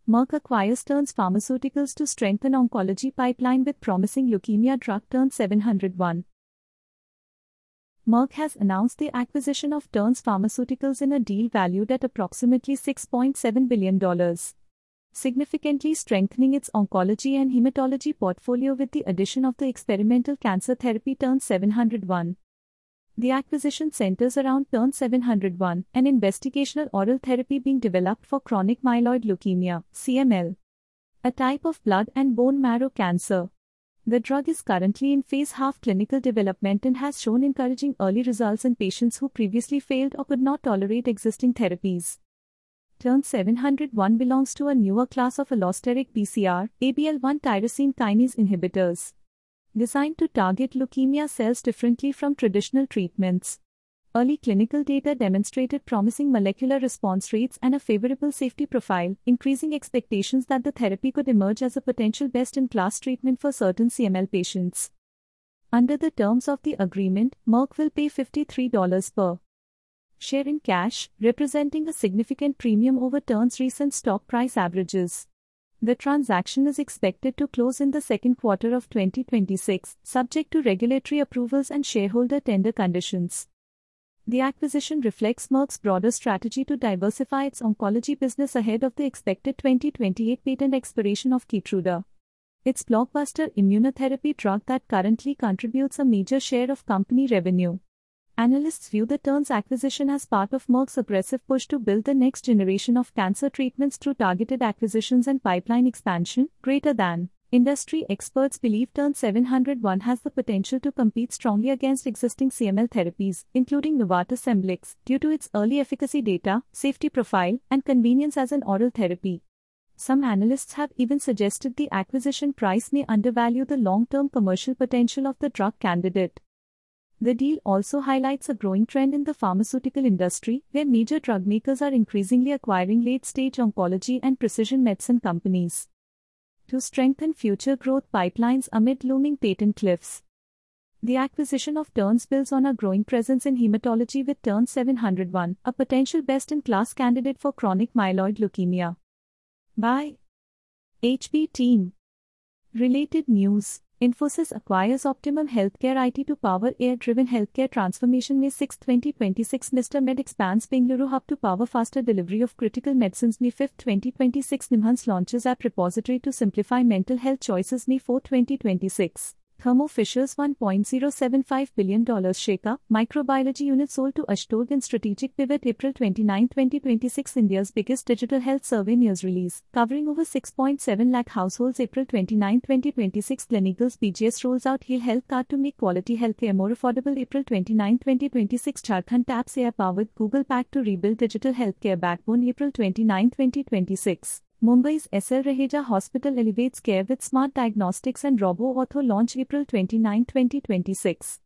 Merck acquires Terns Pharmaceuticals to strengthen oncology pipeline with promising leukemia drug TERN-701. Merck has announced the acquisition of Terns Pharmaceuticals in a deal valued at approximately $6.7 billion, significantly strengthening its oncology and hematology portfolio with the addition of the experimental cancer therapy TERN-701. The acquisition centers around TERN-701, an investigational oral therapy being developed for chronic myeloid leukemia (CML), a type of blood and bone marrow cancer. The drug is currently in phase half clinical development and has shown encouraging early results in patients who previously failed or could not tolerate existing therapies. TERN-701 belongs to a newer class of allosteric BCR, ABL1 tyrosine kinase inhibitors, designed to target leukemia cells differently from traditional treatments. Early clinical data demonstrated promising molecular response rates and a favorable safety profile, increasing expectations that the therapy could emerge as a potential best-in-class treatment for certain CML patients. Under the terms of the agreement, Merck will pay $53 per share in cash, representing a significant premium over Terns' recent stock price averages. The transaction is expected to close in the second quarter of 2026, subject to regulatory approvals and shareholder tender conditions. The acquisition reflects Merck's broader strategy to diversify its oncology business ahead of the expected 2028 patent expiration of Keytruda, its blockbuster immunotherapy drug that currently contributes a major share of company revenue. Analysts view the Terns acquisition as part of Merck's aggressive push to build the next generation of cancer treatments through targeted acquisitions and pipeline expansion. Industry experts believe TERN-701 has the potential to compete strongly against existing CML therapies, including Novartis Scemblix, due to its early efficacy data, safety profile, and convenience as an oral therapy. Some analysts have even suggested the acquisition price may undervalue the long-term commercial potential of the drug candidate. The deal also highlights a growing trend in the pharmaceutical industry, where major drug makers are increasingly acquiring late-stage oncology and precision medicine companies to strengthen future growth pipelines amid looming patent cliffs. The acquisition of Terns builds on a growing presence in hematology with TERN-701, a potential best-in-class candidate for chronic myeloid leukemia. By HB Team. Related news. Infosys acquires Optimum Healthcare IT to power AI-driven healthcare transformation. May 6, 2026. Mr. Med expands Bengaluru hub to power faster delivery of critical medicines. May 5, 2026. Nimhans launches app repository to simplify mental health choices. May 4, 2026. Thermo Fisher's $1.075 billion Sheka microbiology unit sold to Ashtod in strategic pivot. April 29, 2026. India's biggest digital health survey news release, covering over 6.7 lakh households. April 29, 2026. Gleneagles BGS rolls out Heal Health Card to make quality healthcare more affordable. April 29, 2026. Jharkhand taps AI-powered Google Pack to rebuild digital healthcare backbone. April 29, 2026. Mumbai's SL Raheja Hospital elevates care with smart diagnostics and robo-ortho launch. April 29, 2026.